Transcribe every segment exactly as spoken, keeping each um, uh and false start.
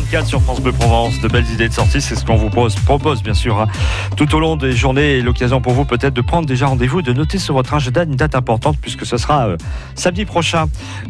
vingt-quatre sur France Bleu Provence. De belles idées de sortie, c'est ce qu'on vous propose, propose bien sûr, hein, tout au long des journées. Et l'occasion pour vous peut-être de prendre déjà rendez-vous, de noter sur votre agenda une date importante, puisque ce sera euh, samedi prochain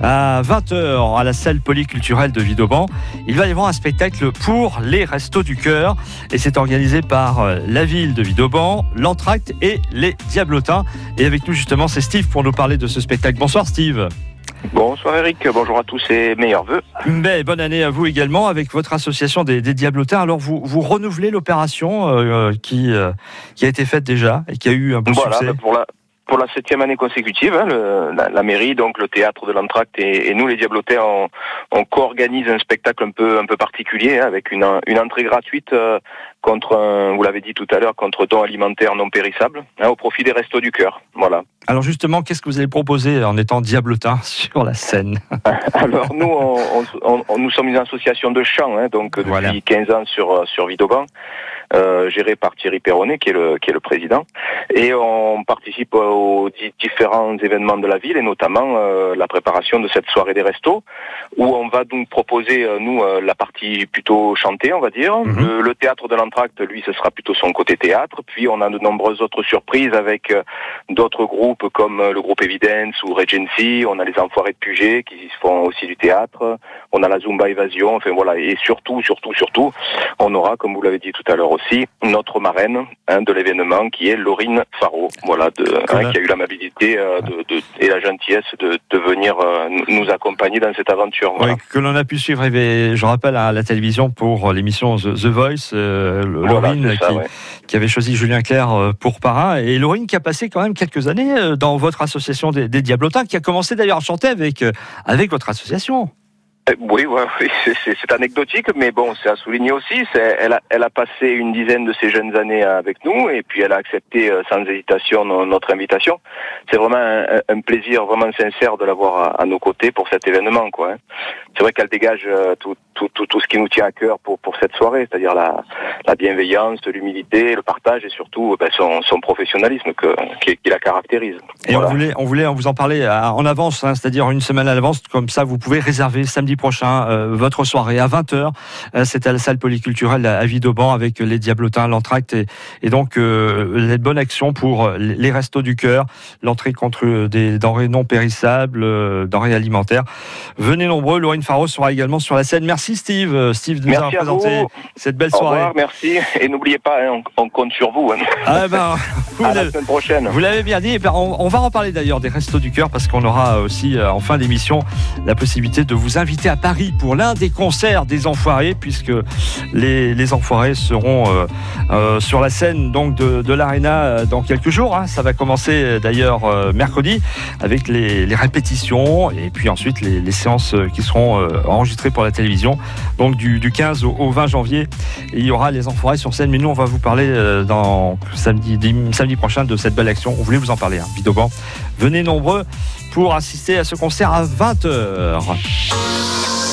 à vingt heures à la salle polyculturelle de Vidauban. Il va y avoir un spectacle pour les Restos du Cœur et c'est organisé par euh, la ville de Vidauban, l'Entracte et les Diablotins. Et avec nous justement, c'est Steve pour nous parler de ce spectacle. Bonsoir Steve. Bonsoir Eric, bonjour à tous et meilleurs vœux. Mais bonne année à vous également avec votre association des, des Diablotins. Alors vous, vous renouvelez l'opération euh, qui, euh, qui a été faite déjà et qui a eu un bon voilà, succès. Pour la, pour la septième année consécutive, hein, le, la, la mairie, donc le théâtre de l'Entracte et, et nous les Diablotins, on, on co-organise un spectacle un peu, un peu particulier hein, avec une, une entrée gratuite euh, contre, un, vous l'avez dit tout à l'heure, contre dons alimentaires non périssables hein, au profit des Restos du Cœur. Voilà. Alors justement, qu'est-ce que vous allez proposer en étant Diablotin sur la scène? Alors nous, on, on, on, nous sommes une association de chant, hein, donc depuis voilà. quinze ans sur, sur Vidauban, euh, gérée par Thierry Perronnet, qui est, le, qui est le président. Et on participe aux différents événements de la ville, et notamment euh, la préparation de cette soirée des restos, où on va donc proposer, euh, nous, euh, la partie plutôt chantée, on va dire. Mm-hmm. Le, le théâtre de l'Entracte, lui, ce sera plutôt son côté théâtre. Puis on a de nombreuses autres surprises avec euh, d'autres groupes, comme le groupe Evidence ou Regency, on a les Enfoirés de Puget qui font aussi du théâtre, on a la Zumba Évasion, enfin voilà, et surtout, surtout, surtout, on aura, comme vous l'avez dit tout à l'heure aussi, notre marraine hein, de l'événement qui est Laurine Faro, voilà, de, hein, qui a eu l'amabilité euh, de, de, et la gentillesse de, de venir euh, nous accompagner dans cette aventure. Voilà. Oui, que l'on a pu suivre, je rappelle, à la télévision pour l'émission The, The Voice, euh, Laurine voilà, ça, qui, ouais. qui avait choisi Julien Clerc pour parrain, et Laurine qui a passé quand même quelques années dans votre association des, des Diablotins, qui a commencé d'ailleurs à chanter avec, avec votre association. Oui, ouais, oui, c'est, c'est, c'est anecdotique, mais bon, c'est à souligner aussi. C'est, elle, a, elle a passé une dizaine de ses jeunes années avec nous, et puis elle a accepté euh, sans hésitation no, notre invitation. C'est vraiment un, un plaisir vraiment sincère de l'avoir à, à nos côtés pour cet événement, quoi. Hein. C'est vrai qu'elle dégage euh, tout, tout, tout, tout ce qui nous tient à cœur pour, pour cette soirée, c'est-à-dire la, la bienveillance, l'humilité, le partage et surtout ben, son, son professionnalisme que, qui, qui la caractérise. Et voilà. on voulait, on voulait vous en parler en avance, hein, c'est-à-dire une semaine à l'avance, comme ça vous pouvez réserver samedi prochain euh, votre soirée à vingt heures. Euh, c'est à la salle polyculturelle à Vidauban avec les Diablotins, l'Entracte et, et donc euh, les bonnes actions pour les Restos du Cœur, l'entrée contre des denrées non périssables, euh, denrées alimentaires. Venez nombreux, Laurine Faro sera également sur la scène. Merci Steve, Steve de nous avoir présenté cette belle soirée. Au revoir, merci. Et n'oubliez pas, hein, on, on compte sur vous. Hein. Ah ben, vous à la semaine prochaine. Vous l'avez bien dit. On, on va en parler d'ailleurs des Restos du Cœur parce qu'on aura aussi en fin d'émission la possibilité de vous inviter à Paris pour l'un des concerts des Enfoirés, puisque les, les Enfoirés seront euh, euh, sur la scène donc de, de l'Arena dans quelques jours. Hein. Ça va commencer d'ailleurs euh, mercredi avec les, les répétitions et puis ensuite les, les séances qui seront euh, enregistrées pour la télévision. Donc du, du quinze au, au vingt janvier, et il y aura les Enfoirés sur scène. Mais nous, on va vous parler euh, dans samedi, samedi prochain de cette belle action. On voulait vous en parler, hein, Vidauban. Venez nombreux pour assister à ce concert à vingt heures.